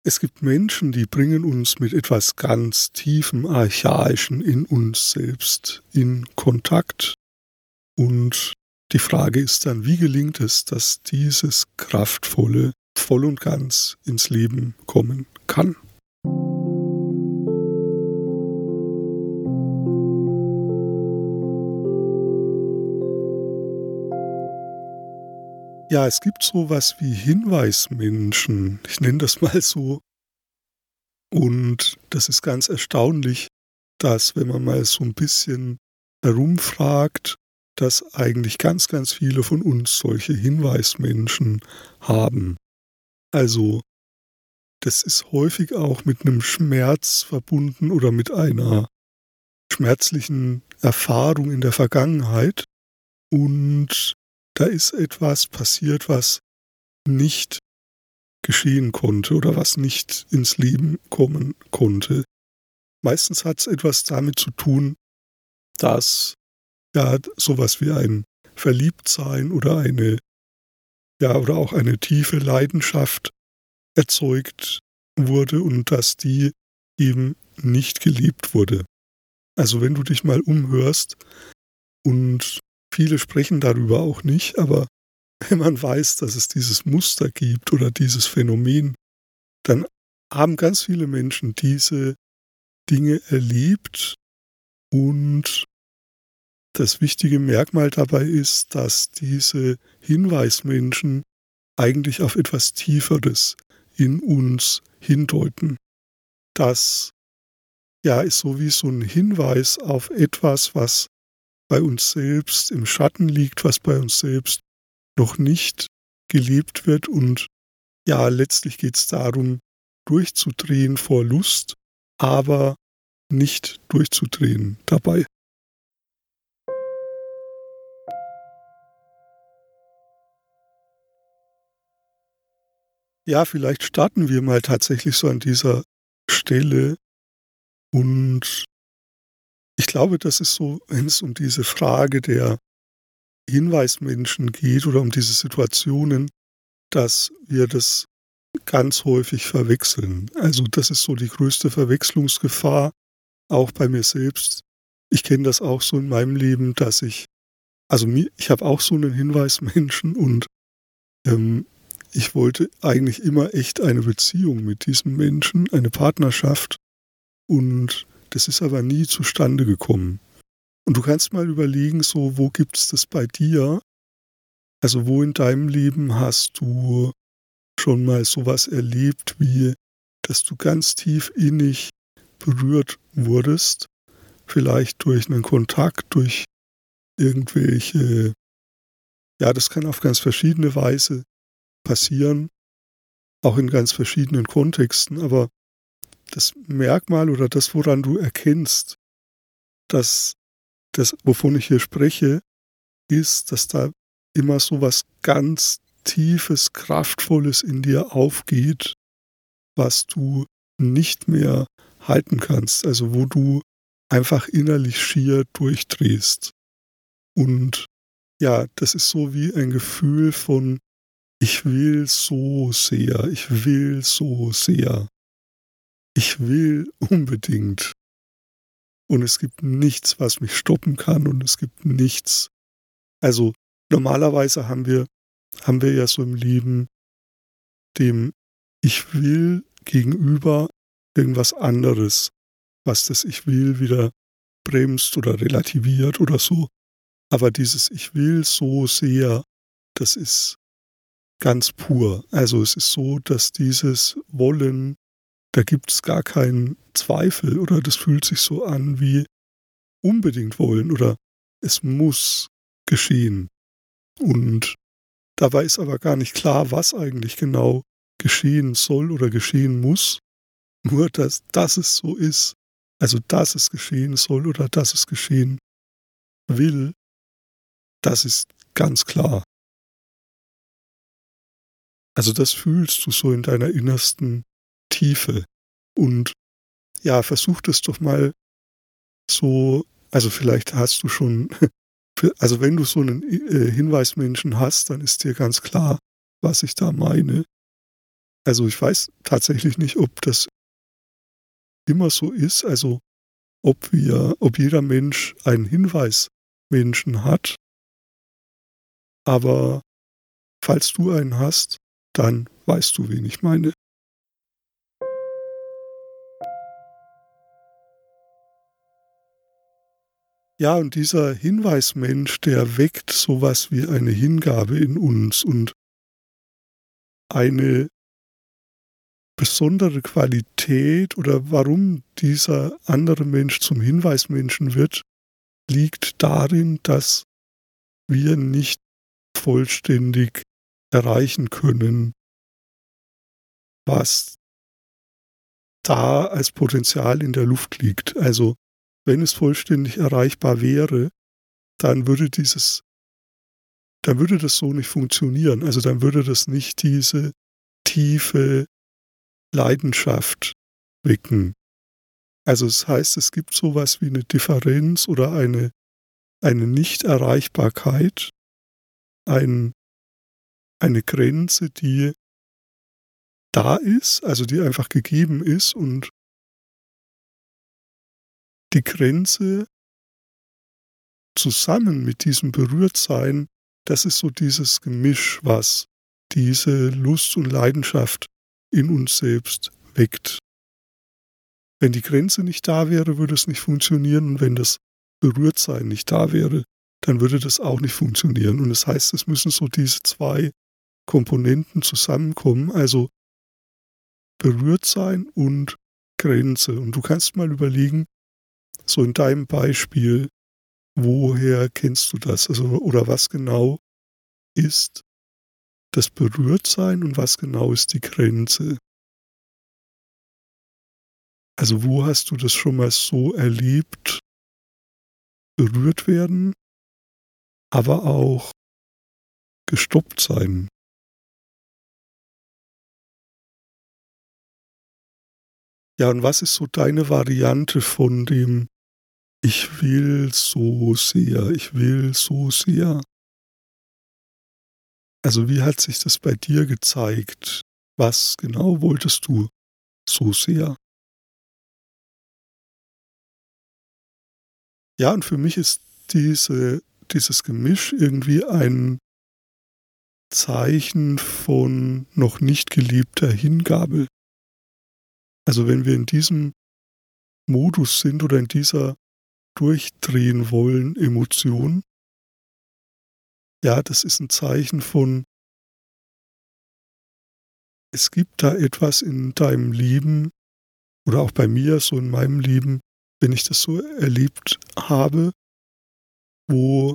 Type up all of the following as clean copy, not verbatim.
Es gibt Menschen, die bringen uns mit etwas ganz Tiefem, Archaischen in uns selbst in Kontakt. Und die Frage ist dann, wie gelingt es, dass dieses Kraftvolle voll und ganz ins Leben kommen kann? Ja, es gibt so was wie Hinweismenschen. Ich nenne das mal so. Und das ist ganz erstaunlich, dass, wenn man mal so ein bisschen herumfragt, dass eigentlich ganz, ganz viele von uns solche Hinweismenschen haben. Also, das ist häufig auch mit einem Schmerz verbunden oder mit einer schmerzlichen Erfahrung in der Vergangenheit. Und da ist etwas passiert, was nicht geschehen konnte oder was nicht ins Leben kommen konnte. Meistens hat es etwas damit zu tun, dass ja sowas wie ein Verliebtsein oder oder auch eine tiefe Leidenschaft erzeugt wurde und dass die eben nicht gelebt wurde. Also wenn du dich mal umhörst, und viele sprechen darüber auch nicht, aber wenn man weiß, dass es dieses Muster gibt oder dieses Phänomen, dann haben ganz viele Menschen diese Dinge erlebt. Und das wichtige Merkmal dabei ist, dass diese Hinweismenschen eigentlich auf etwas Tieferes in uns hindeuten. Das ist so wie so ein Hinweis auf etwas, was bei uns selbst im Schatten liegt, was bei uns selbst noch nicht gelebt wird. Und ja, letztlich geht es darum, durchzudrehen vor Lust, aber nicht durchzudrehen dabei. Ja, vielleicht starten wir mal tatsächlich so an dieser Stelle. Und ich glaube, das ist so, wenn es um diese Frage der Hinweismenschen geht oder um diese Situationen, dass wir das ganz häufig verwechseln. Also das ist so die größte Verwechslungsgefahr, auch bei mir selbst. Ich kenne das auch so in meinem Leben, dass ich habe auch so einen Hinweismenschen und ähm, ich wollte eigentlich immer echt eine Beziehung mit diesem Menschen, eine Partnerschaft, und das ist aber nie zustande gekommen. Und du kannst mal überlegen, so, wo gibt's das bei dir? Also wo in deinem Leben hast du schon mal sowas erlebt, wie dass du ganz tief innig berührt wurdest, vielleicht durch einen Kontakt, durch irgendwelche, das kann auf ganz verschiedene Weise passieren, auch in ganz verschiedenen Kontexten, aber das Merkmal oder das, woran du erkennst, dass das, wovon ich hier spreche, ist, dass da immer so was ganz Tiefes, Kraftvolles in dir aufgeht, was du nicht mehr halten kannst, also wo du einfach innerlich schier durchdrehst. Und ja, das ist so wie ein Gefühl von: Ich will so sehr, ich will so sehr, ich will unbedingt. Und es gibt nichts, was mich stoppen kann, und es gibt nichts. Also normalerweise haben wir ja so im Leben dem Ich will gegenüber irgendwas anderes, was das Ich will wieder bremst oder relativiert oder so. Aber dieses Ich will so sehr, das ist ganz pur. Also es ist so, dass dieses Wollen, da gibt es gar keinen Zweifel oder das fühlt sich so an wie unbedingt wollen oder es muss geschehen. Und dabei ist aber gar nicht klar, was eigentlich genau geschehen soll oder geschehen muss. Nur, dass es so ist, also dass es geschehen soll oder dass es geschehen will, das ist ganz klar. Also das fühlst du so in deiner innersten Tiefe. Und ja, versuch das doch mal so, also vielleicht hast du schon, also wenn du so einen Hinweismenschen hast, dann ist dir ganz klar, was ich da meine. Also, ich weiß tatsächlich nicht, ob das immer so ist, also ob jeder Mensch einen Hinweismenschen hat, aber falls du einen hast, dann weißt du, wen ich meine. Ja, und dieser Hinweismensch, der weckt so was wie eine Hingabe in uns und eine besondere Qualität oder warum dieser andere Mensch zum Hinweismenschen wird, liegt darin, dass wir nicht vollständig erreichen können, was da als Potenzial in der Luft liegt. Also, wenn es vollständig erreichbar wäre, dann würde dann würde das so nicht funktionieren. Also, dann würde das nicht diese tiefe Leidenschaft wecken. Also, das heißt, es gibt so was wie eine Differenz oder eine Nichterreichbarkeit, ein eine Grenze, die da ist, also die einfach gegeben ist und die Grenze zusammen mit diesem Berührtsein, das ist so dieses Gemisch, was diese Lust und Leidenschaft in uns selbst weckt. Wenn die Grenze nicht da wäre, würde es nicht funktionieren und wenn das Berührtsein nicht da wäre, dann würde das auch nicht funktionieren. Und das heißt, es müssen so diese 2 Komponenten zusammenkommen, also Berührtsein und Grenze. Und du kannst mal überlegen, so in deinem Beispiel, woher kennst du das? Also, oder was genau ist das Berührtsein und was genau ist die Grenze? Also, wo hast du das schon mal so erlebt, berührt werden, aber auch gestoppt sein? Ja, und was ist so deine Variante von dem „Ich will so sehr, ich will so sehr"? Also, wie hat sich das bei dir gezeigt? Was genau wolltest du so sehr? Ja, und für mich ist dieses Gemisch irgendwie ein Zeichen von noch nicht gelebter Hingabe. Also, wenn wir in diesem Modus sind oder in dieser durchdrehen wollen Emotion, ja, das ist ein Zeichen von, es gibt da etwas in deinem Leben oder auch bei mir so in meinem Leben, wenn ich das so erlebt habe, wo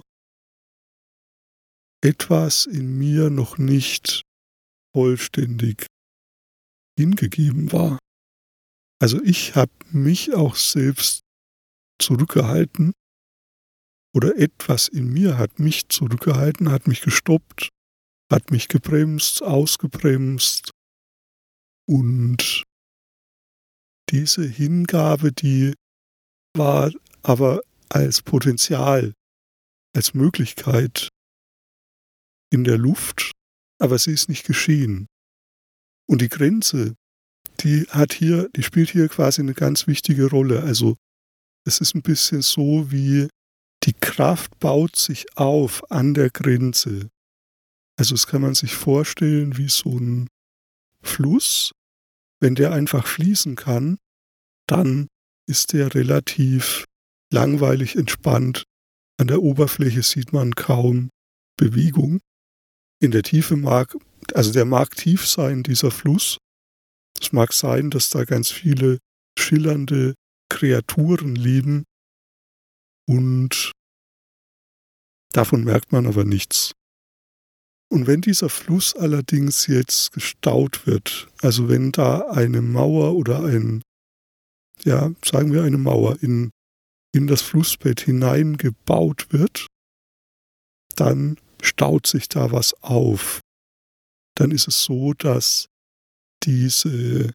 etwas in mir noch nicht vollständig hingegeben war. Also, ich habe mich auch selbst zurückgehalten oder etwas in mir hat mich zurückgehalten, hat mich gestoppt, hat mich gebremst, ausgebremst und diese Hingabe, die war aber als Potenzial, als Möglichkeit in der Luft, aber sie ist nicht geschehen. Und die Grenze, die spielt hier quasi eine ganz wichtige Rolle. Also, es ist ein bisschen so wie die Kraft baut sich auf an der Grenze. Also, das kann man sich vorstellen wie so ein Fluss. Wenn der einfach fließen kann, dann ist der relativ langweilig entspannt. An der Oberfläche sieht man kaum Bewegung. In der Tiefe der mag tief sein, dieser Fluss. Es mag sein, dass da ganz viele schillernde Kreaturen leben und davon merkt man aber nichts. Und wenn dieser Fluss allerdings jetzt gestaut wird, also wenn da eine Mauer oder sagen wir eine Mauer in das Flussbett hineingebaut wird, dann staut sich da was auf. Dann ist es so, dass diese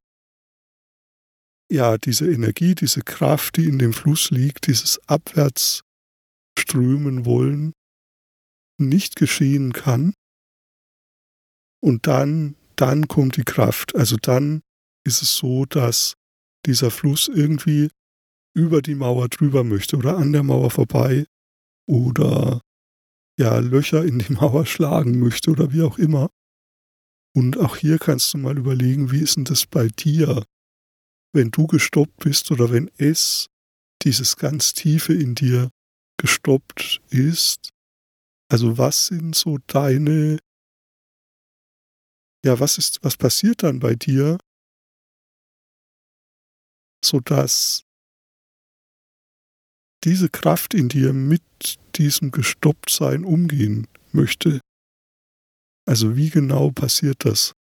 diese Energie, diese Kraft, die in dem Fluss liegt, dieses Abwärtsströmen wollen, nicht geschehen kann und dann dann kommt die Kraft. Also dann ist es so, dass dieser Fluss irgendwie über die Mauer drüber möchte oder an der Mauer vorbei oder ja, Löcher in die Mauer schlagen möchte oder wie auch immer. Und auch hier kannst du mal überlegen, wie ist denn das bei dir, wenn du gestoppt bist oder wenn es, dieses ganz Tiefe in dir, gestoppt ist. Also was sind so deine, ja, was passiert dann bei dir, sodass diese Kraft in dir mit diesem Gestopptsein umgehen möchte? Also wie genau passiert das?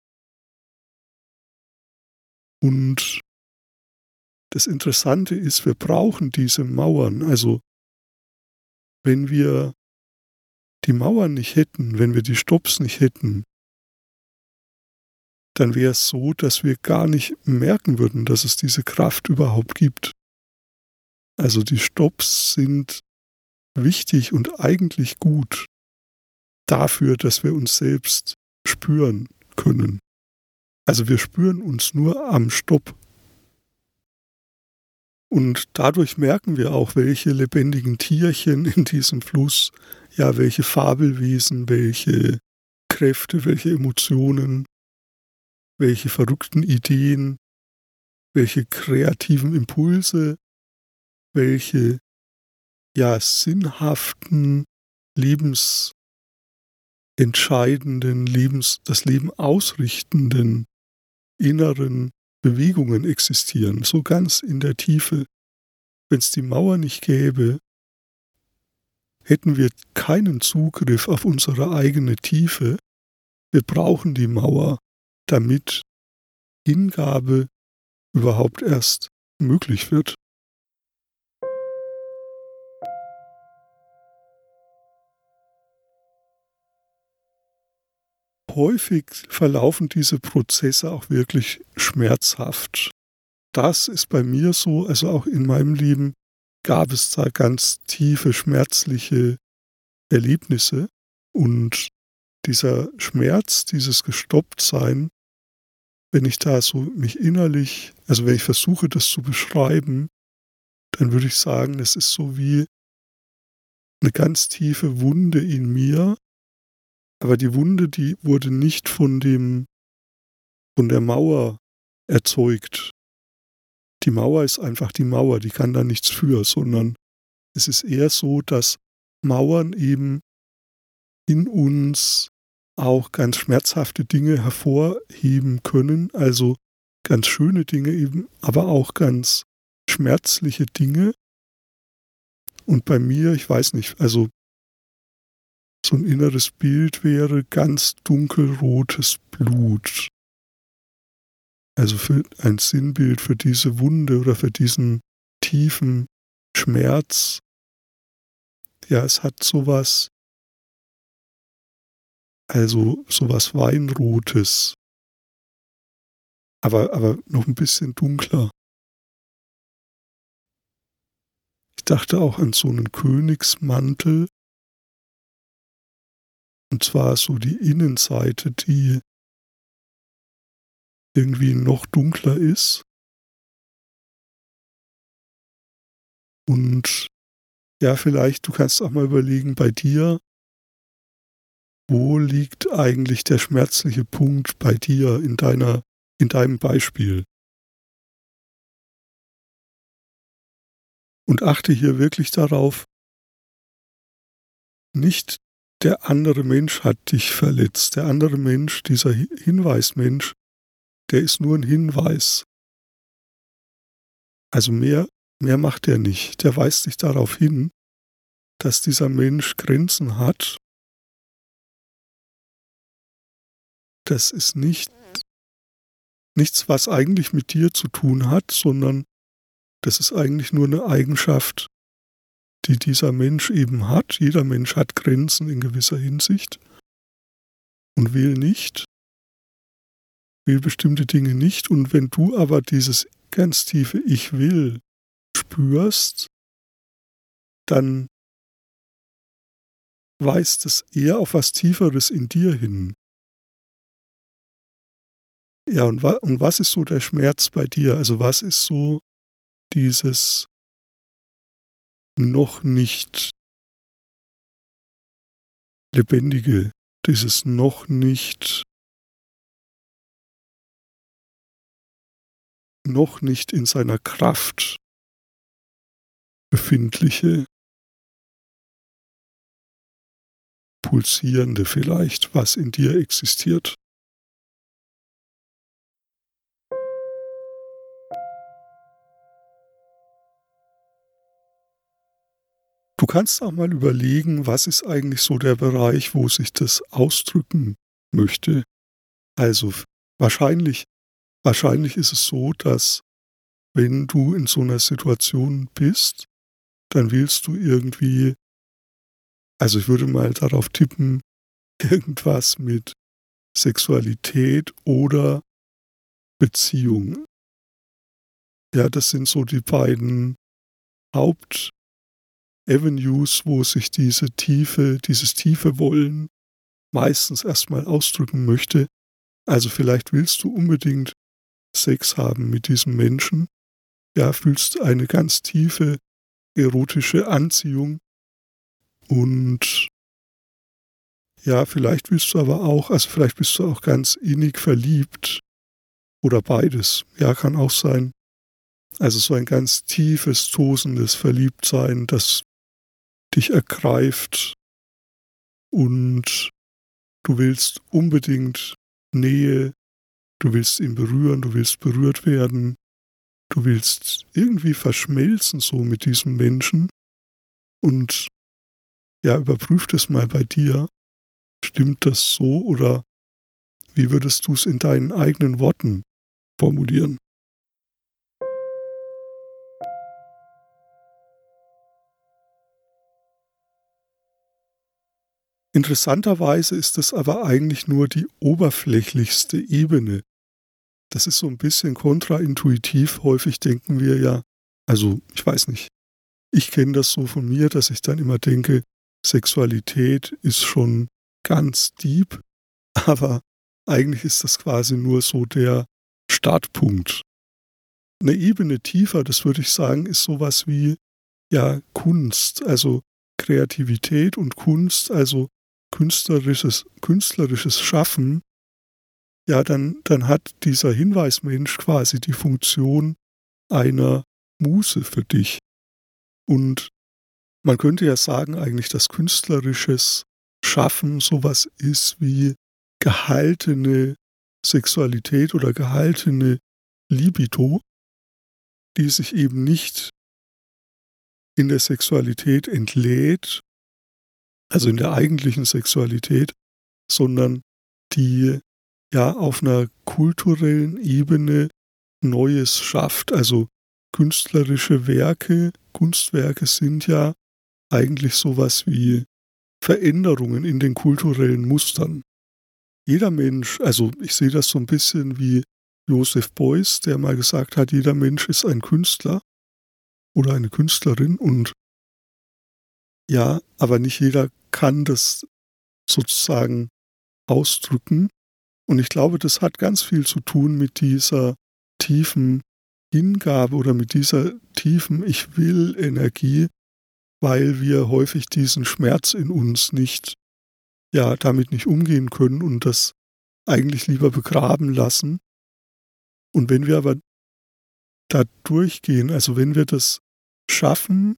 Und das Interessante ist, wir brauchen diese Mauern. Also wenn wir die Mauern nicht hätten, wenn wir die Stopps nicht hätten, dann wäre es so, dass wir gar nicht merken würden, dass es diese Kraft überhaupt gibt. Also die Stopps sind wichtig und eigentlich gut dafür, dass wir uns selbst spüren können. Also wir spüren uns nur am Stopp. Und dadurch merken wir auch, welche lebendigen Tierchen in diesem Fluss, ja, welche Fabelwesen, welche Kräfte, welche Emotionen, welche verrückten Ideen, welche kreativen Impulse, welche, ja, sinnhaften, lebensentscheidenden, das Leben ausrichtenden inneren Bewegungen existieren, so ganz in der Tiefe. Wenn es die Mauer nicht gäbe, hätten wir keinen Zugriff auf unsere eigene Tiefe. Wir brauchen die Mauer, damit Hingabe überhaupt erst möglich wird. Häufig verlaufen diese Prozesse auch wirklich schmerzhaft. Das ist bei mir so, also auch in meinem Leben gab es da ganz tiefe, schmerzliche Erlebnisse und dieser Schmerz, dieses Gestopptsein, wenn ich da so mich innerlich, also wenn ich versuche, das zu beschreiben, dann würde ich sagen, es ist so wie eine ganz tiefe Wunde in mir, aber die Wunde, die wurde nicht von der Mauer erzeugt. Die Mauer ist einfach die Mauer, die kann da nichts für, sondern es ist eher so, dass Mauern eben in uns auch ganz schmerzhafte Dinge hervorheben können, also ganz schöne Dinge eben, aber auch ganz schmerzliche Dinge. Und bei mir, ich weiß nicht, also so ein inneres Bild wäre ganz dunkelrotes Blut. Also für ein Sinnbild für diese Wunde oder für diesen tiefen Schmerz. Ja, es hat sowas, also sowas Weinrotes, aber noch ein bisschen dunkler. Ich dachte auch an so einen Königsmantel, und zwar so die Innenseite, die irgendwie noch dunkler ist. Und ja, vielleicht, du kannst auch mal überlegen bei dir, wo liegt eigentlich der schmerzliche Punkt bei dir in deinem Beispiel? Und achte hier wirklich darauf, nicht der andere Mensch hat dich verletzt. Der andere Mensch, dieser Hinweismensch, der ist nur ein Hinweis. Also mehr macht er nicht. Der weist dich darauf hin, dass dieser Mensch Grenzen hat. Das ist nichts, was eigentlich mit dir zu tun hat, sondern das ist eigentlich nur eine Eigenschaft, die dieser Mensch eben hat. Jeder Mensch hat Grenzen in gewisser Hinsicht und will bestimmte Dinge nicht. Und wenn du aber dieses ganz tiefe Ich will spürst, dann weist es eher auf was Tieferes in dir hin. Ja, und was ist so der Schmerz bei dir? Also, was ist so dieses noch nicht Lebendige, dieses noch nicht in seiner Kraft befindliche, pulsierende vielleicht, was in dir existiert? Du kannst auch mal überlegen, was ist eigentlich so der Bereich, wo sich das ausdrücken möchte. Also, wahrscheinlich wahrscheinlich ist es so, dass, wenn du in so einer Situation bist, dann willst du irgendwie, also, ich würde mal darauf tippen, irgendwas mit Sexualität oder Beziehung. Ja, das sind so die beiden Hauptavenues, wo sich dieses tiefe Wollen meistens erstmal ausdrücken möchte. Also, vielleicht willst du unbedingt Sex haben mit diesem Menschen, ja, fühlst eine ganz tiefe erotische Anziehung und ja, vielleicht willst du aber auch, also, vielleicht bist du auch ganz innig verliebt oder beides. Ja, kann auch sein. Also, so ein ganz tiefes, tosendes Verliebtsein, das dich ergreift und du willst unbedingt Nähe, du willst ihn berühren, du willst berührt werden, du willst irgendwie verschmelzen so mit diesem Menschen und ja, überprüf das mal bei dir. Stimmt das so oder wie würdest du es in deinen eigenen Worten formulieren? Interessanterweise ist es aber eigentlich nur die oberflächlichste Ebene. Das ist so ein bisschen kontraintuitiv. Häufig denken wir ja, also, ich weiß nicht, ich kenne das so von mir, dass ich dann immer denke, Sexualität ist schon ganz deep, aber eigentlich ist das quasi nur so der Startpunkt. Eine Ebene tiefer, das würde ich sagen, ist sowas wie, ja, Kunst, also Kreativität und Kunst, also künstlerisches Schaffen. Ja, dann hat dieser Hinweismensch quasi die Funktion einer Muse für dich. Und man könnte ja sagen eigentlich, dass künstlerisches Schaffen sowas ist wie gehaltene Sexualität oder gehaltene Libido, die sich eben nicht in der Sexualität entlädt, also in der eigentlichen Sexualität, sondern die ja auf einer kulturellen Ebene Neues schafft. Also Kunstwerke sind ja eigentlich sowas wie Veränderungen in den kulturellen Mustern. Jeder Mensch, also ich sehe das so ein bisschen wie Joseph Beuys, der mal gesagt hat, jeder Mensch ist ein Künstler oder eine Künstlerin und ja, aber nicht jeder kann das sozusagen ausdrücken. Und ich glaube, das hat ganz viel zu tun mit dieser tiefen Hingabe oder mit dieser tiefen Ich will Energie, weil wir häufig diesen Schmerz in uns nicht, ja, damit nicht umgehen können und das eigentlich lieber begraben lassen. Und wenn wir aber da durchgehen, also wenn wir das schaffen,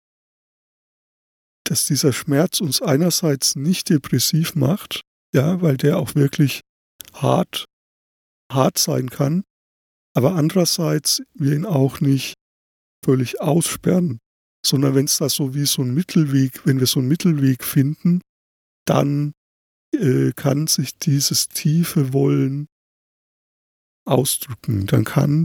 dass dieser Schmerz uns einerseits nicht depressiv macht, ja, weil der auch wirklich hart, hart sein kann, aber andererseits wir ihn auch nicht völlig aussperren, sondern wenn es da so wie so ein Mittelweg, wenn wir so einen Mittelweg finden, dann kann sich dieses tiefe Wollen ausdrücken. Dann kann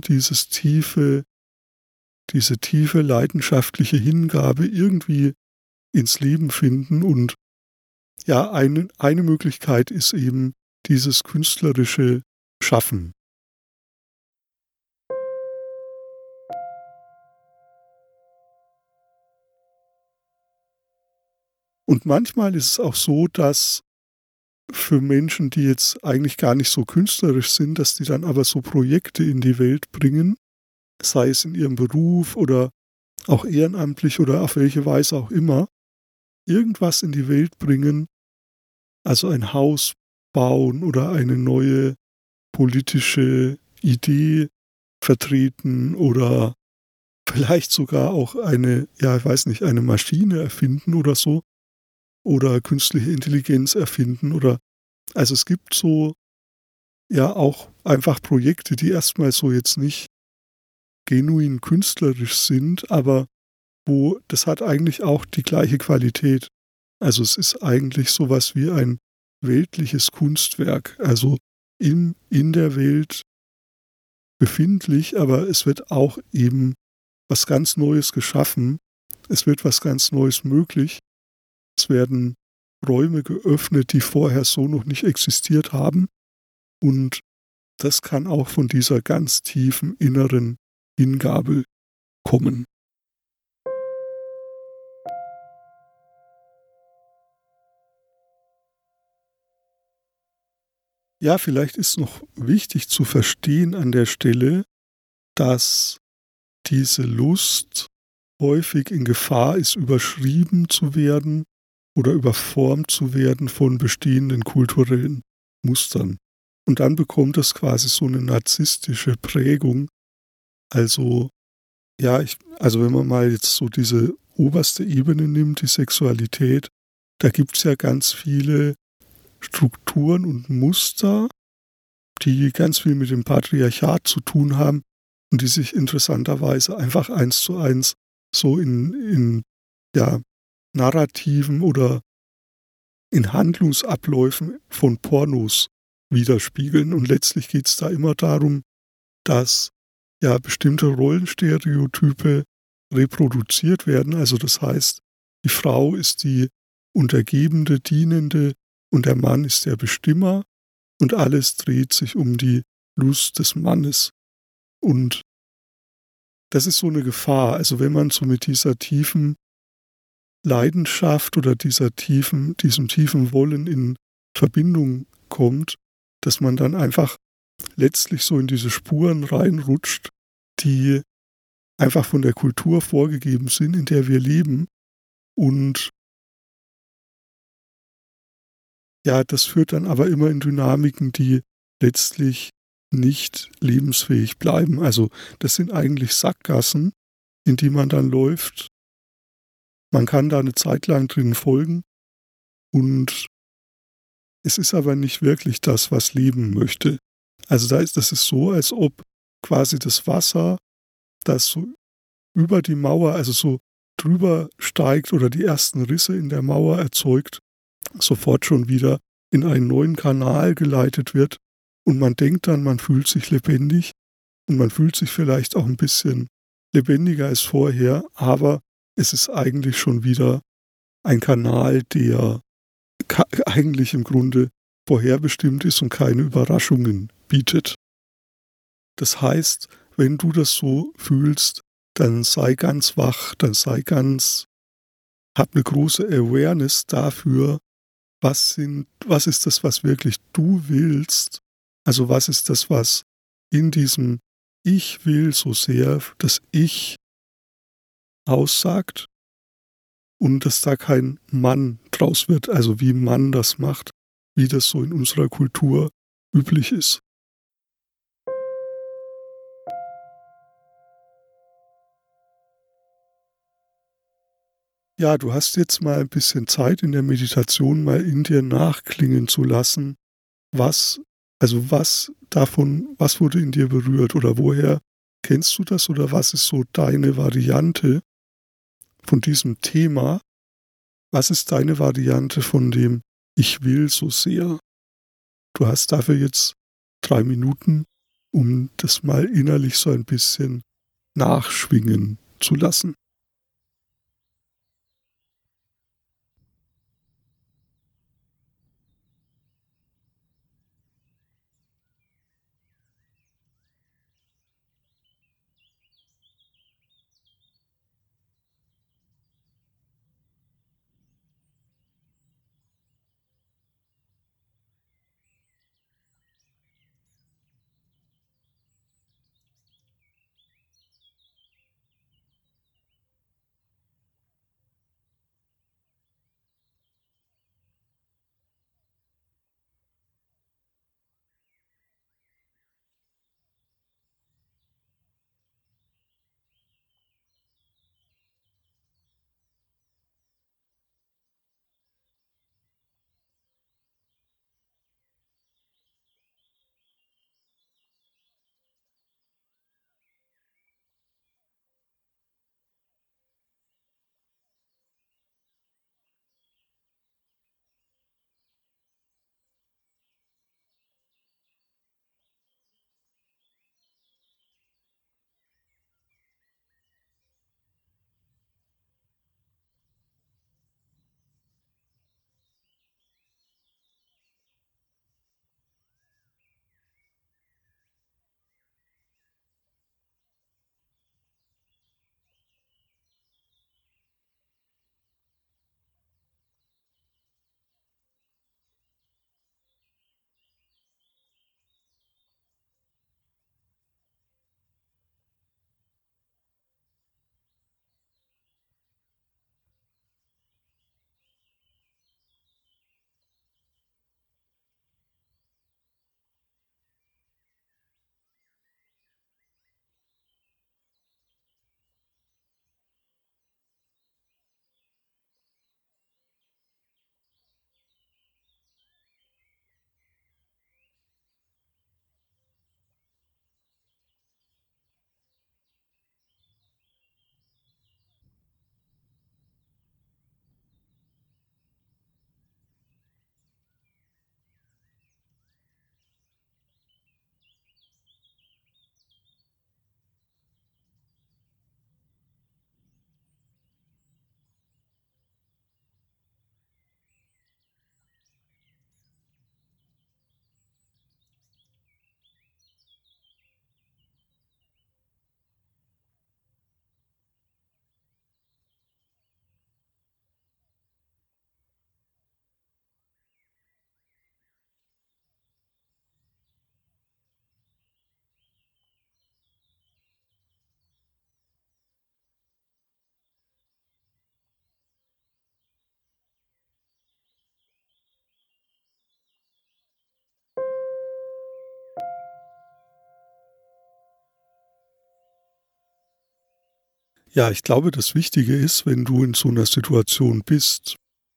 diese tiefe leidenschaftliche Hingabe irgendwie ins Leben finden und ja, eine Möglichkeit ist eben dieses künstlerische Schaffen. Und manchmal ist es auch so, dass für Menschen, die jetzt eigentlich gar nicht so künstlerisch sind, dass die dann aber so Projekte in die Welt bringen, sei es in ihrem Beruf oder auch ehrenamtlich oder auf welche Weise auch immer, irgendwas in die Welt bringen, also ein Haus bauen oder eine neue politische Idee vertreten oder vielleicht sogar auch eine, ja, ich weiß nicht, eine Maschine erfinden oder so oder künstliche Intelligenz erfinden oder also es gibt so ja auch einfach Projekte, die erstmal so jetzt nicht genuin künstlerisch sind, aber wo das hat eigentlich auch die gleiche Qualität. Also es ist eigentlich sowas wie ein weltliches Kunstwerk, also in der Welt befindlich, aber es wird auch eben was ganz Neues geschaffen. Es wird was ganz Neues möglich. Es werden Räume geöffnet, die vorher so noch nicht existiert haben. Und das kann auch von dieser ganz tiefen inneren Hingabe kommen. Ja, vielleicht ist noch wichtig zu verstehen an der Stelle, dass diese Lust häufig in Gefahr ist, überschrieben zu werden oder überformt zu werden von bestehenden kulturellen Mustern. Und dann bekommt das quasi so eine narzisstische Prägung. Also, ja, also wenn man mal jetzt so diese oberste Ebene nimmt, die Sexualität, da gibt es ja ganz viele Strukturen und Muster, die ganz viel mit dem Patriarchat zu tun haben und die sich interessanterweise einfach eins zu eins so in ja, Narrativen oder in Handlungsabläufen von Pornos widerspiegeln. Und letztlich geht es da immer darum, dass ja bestimmte Rollenstereotype reproduziert werden. Also das heißt, die Frau ist die Untergebende, Dienende und der Mann ist der Bestimmer und alles dreht sich um die Lust des Mannes. Und das ist so eine Gefahr. Also wenn man so mit dieser tiefen Leidenschaft oder diesem tiefen Wollen in Verbindung kommt, dass man dann einfach letztlich so in diese Spuren reinrutscht, die einfach von der Kultur vorgegeben sind, in der wir leben. Und ja, das führt dann aber immer in Dynamiken, die letztlich nicht lebensfähig bleiben. Also das sind eigentlich Sackgassen, in die man dann läuft. Man kann da eine Zeit lang drin folgen und es ist aber nicht wirklich das, was Leben möchte. Also das ist so, als ob quasi das Wasser, das so über die Mauer, also so drüber steigt oder die ersten Risse in der Mauer erzeugt, sofort schon wieder in einen neuen Kanal geleitet wird und man denkt dann, man fühlt sich lebendig und man fühlt sich vielleicht auch ein bisschen lebendiger als vorher, aber es ist eigentlich schon wieder ein Kanal, der eigentlich im Grunde vorherbestimmt ist und keine Überraschungen bietet. Das heißt, wenn du das so fühlst, dann sei ganz wach, hab eine große Awareness dafür, was ist das, was wirklich du willst? Also was ist das, was in diesem Ich will so sehr, das Ich aussagt und dass da kein Mann draus wird, also wie Mann das macht, wie das so in unserer Kultur üblich ist. Ja, du hast jetzt mal ein bisschen Zeit in der Meditation mal in dir nachklingen zu lassen, was, was davon, was wurde in dir berührt oder woher kennst du das oder was ist so deine Variante von diesem Thema? Was ist deine Variante von dem Ich will so sehr? Du hast dafür jetzt 3 Minuten, um das mal innerlich so ein bisschen nachschwingen zu lassen. Ja, ich glaube, das Wichtige ist, wenn du in so einer Situation bist,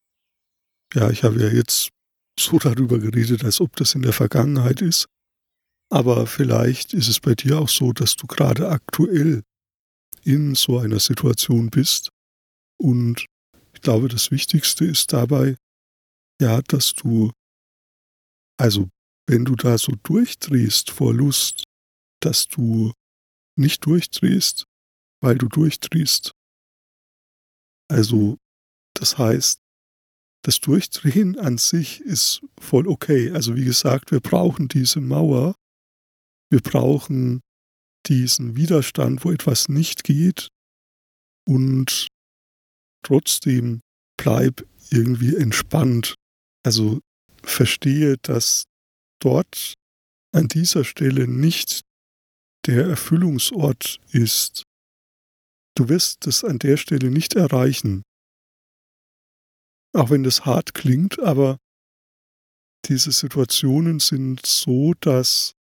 ja, ich habe ja jetzt so darüber geredet, als ob das in der Vergangenheit ist, aber vielleicht ist es bei dir auch so, dass du gerade aktuell in so einer Situation bist und ich glaube, das Wichtigste ist dabei, ja, dass du, also wenn du da so durchdrehst vor Lust, dass du nicht durchdrehst, weil du durchdrehst. Also das heißt, das Durchdrehen an sich ist voll okay. Also wie gesagt, wir brauchen diese Mauer, wir brauchen diesen Widerstand, wo etwas nicht geht und trotzdem bleib irgendwie entspannt. Also verstehe, dass dort an dieser Stelle nicht der Erfüllungsort ist. Du wirst es an der Stelle nicht erreichen. Auch wenn das hart klingt, aber diese Situationen sind so, dass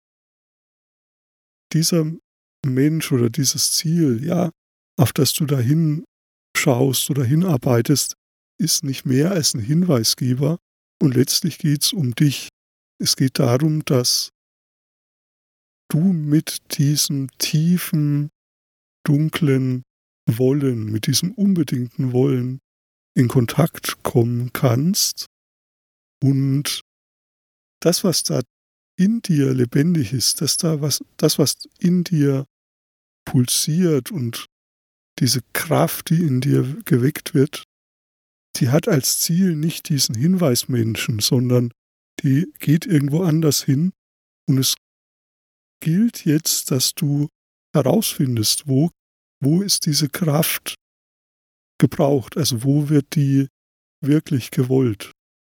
dieser Mensch oder dieses Ziel, ja, auf das du dahin schaust oder hinarbeitest, ist nicht mehr als ein Hinweisgeber und letztlich geht es um dich. Es geht darum, dass du mit diesem tiefen, dunklen Wollen, mit diesem unbedingten Wollen in Kontakt kommen kannst und das, was da in dir lebendig ist, das, was in dir pulsiert und diese Kraft, die in dir geweckt wird, die hat als Ziel nicht diesen Hinweismenschen, sondern die geht irgendwo anders hin und es gilt jetzt, dass du herausfindest, wo ist diese Kraft gebraucht, also wo wird die wirklich gewollt.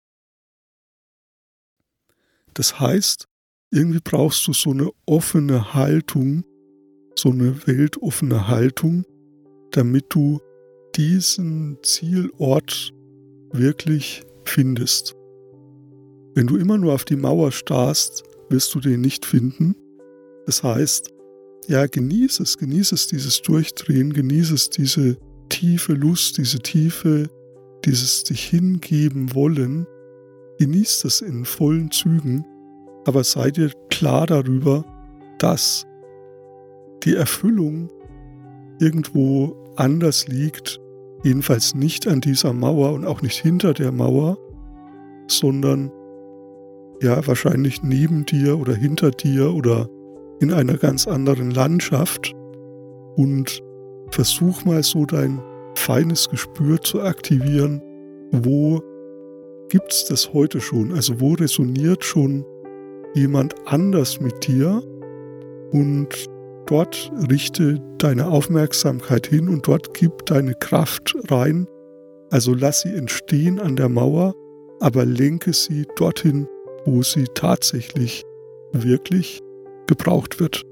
Das heißt, irgendwie brauchst du so eine offene Haltung, so eine weltoffene Haltung, damit du diesen Zielort wirklich findest. Wenn du immer nur auf die Mauer starrst, wirst du den nicht finden. Das heißt, ja, genieße es, dieses Durchdrehen, genieße es, diese tiefe Lust, dieses dich hingeben wollen, genieß das in vollen Zügen, aber sei dir klar darüber, dass die Erfüllung irgendwo anders liegt, jedenfalls nicht an dieser Mauer und auch nicht hinter der Mauer, sondern ja wahrscheinlich neben dir oder hinter dir oder in einer ganz anderen Landschaft und versuch mal so dein feines Gespür zu aktivieren, wo gibt's das heute schon, also wo resoniert schon jemand anders mit dir und dort richte deine Aufmerksamkeit hin und dort gib deine Kraft rein, also lass sie entstehen an der Mauer, aber lenke sie dorthin, wo sie tatsächlich wirklich gebraucht wird.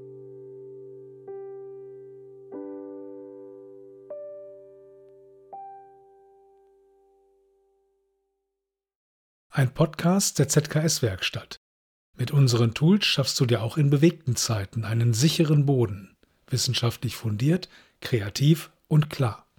Ein Podcast der ZKS-Werkstatt. Mit unseren Tools schaffst du dir auch in bewegten Zeiten einen sicheren Boden. Wissenschaftlich fundiert, kreativ und klar.